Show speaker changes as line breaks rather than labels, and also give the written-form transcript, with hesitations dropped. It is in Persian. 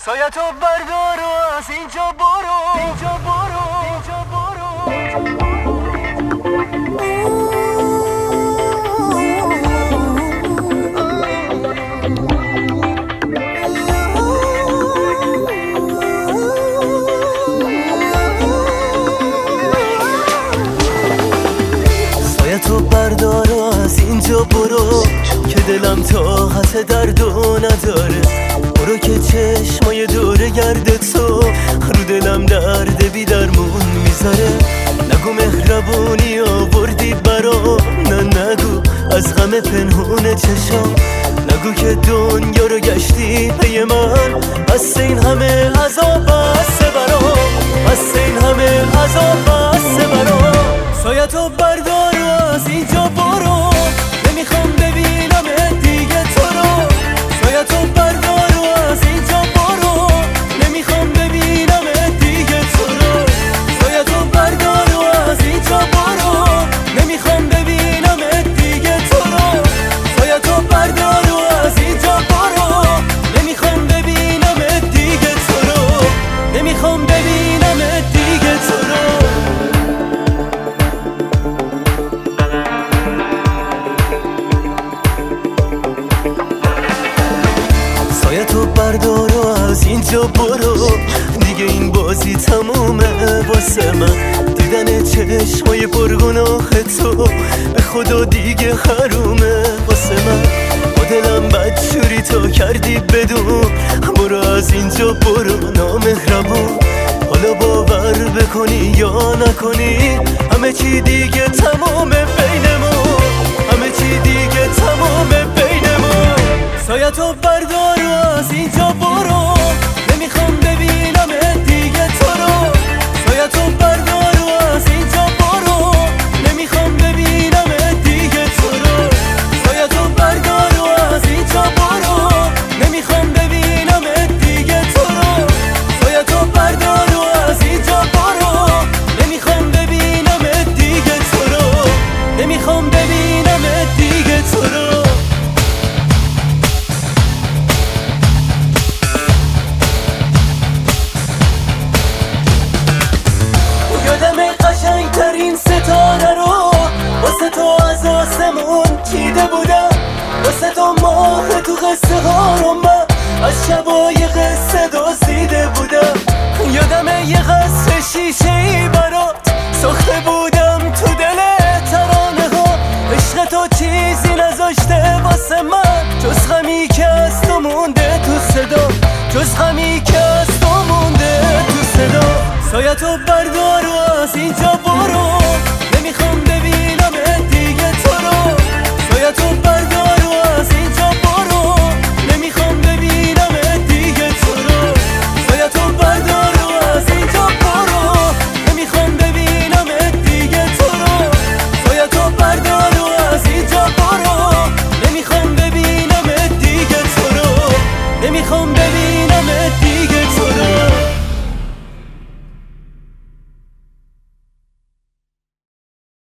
سایتو بردار و از اینجا برو، اینجا برو، اینجا برو. سایتو بردار و از اینجا برو که دلم طاقت دردو نداره. برو که چشمای دوره گرد تو رو دلم درد بی درمون میذاره. نگو مهربونی آوردی برام، نه نگو از غم پنهون چشام. نگو که دنیا رو گشتی پی من، بس این همه عذاب بسه برام، بس این همه عذاب بسه برام. سایتو بردار و از اینجا برو، نمیخوام ببینم دیگه تو رو. سایتو بردار و از اینجا برو، نمیخوام ببینم دیگه تو رو. سایتو بردار و از اینجا برو، نمیخوام ببینم دیگه تو رو. سایتو بردار و از اینجا برو، نمیخوام ببینم دیگه تو رو. نمیخوام ببینم دیگه تو رو. سایتو بردار و از اینجا برو، دیگه این بازی تمومه واسه من. دیدن چشمای پرگناه تو به خدا دیگه حرومه واسه من. با دلم بدجوری تو کردی بدون، برو از اینجا برو نامهربون. حالا باور بکنی یا نکنی، همه چی دیگه تمومه بینمون، همه چی دیگه تمومه بینمون. سایتو بردار و از اینجا برو، نمیخوام ببینم دیگه تو رو. سایتو بردار و از اینجا برو، نمیخوام ببینم دیگه تو رو. سایتو بردار و از اینجا برو، نمیخوام ببینم دیگه تو رو. سایتو بردار و از اینجا برو، نمیخوام ببینم دیگه تو رو. نمیخوام ببینم دیگه تو رو. قشنگترین ستاره رو واسه تو از آسمون چیده بودم، واسه تو ماه تو قصه ها رو من از شبای قصه دزدیده بودم. یادم یه قصر شیشه ای برات ساخته بودم تو دل ترانه ها. عشق تو چیزی نذاشته واسه من، جز غمی که از تو مونده تو صدا، جز غمی